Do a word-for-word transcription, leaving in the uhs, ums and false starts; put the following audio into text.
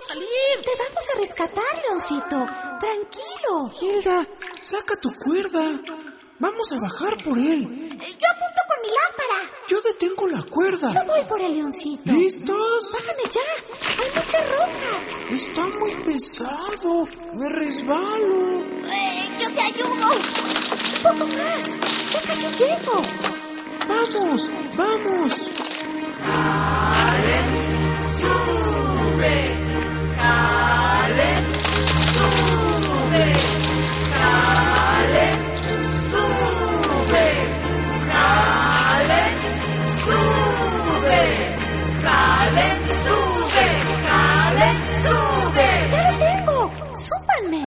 salir. Te vamos a rescatar, Leoncito. Tranquilo. Hilda, saca tu cuerda. Vamos a bajar por él. Yo apunto con mi lámpara. Yo detengo la cuerda. Yo voy por el Leoncito. ¿Listos? Bájame ya. Hay muchas rocas. Está muy pesado. Me resbalo. Eh, yo te ayudo. Un poco más. Ya casi llego. Vamos, vamos. ¡Sube!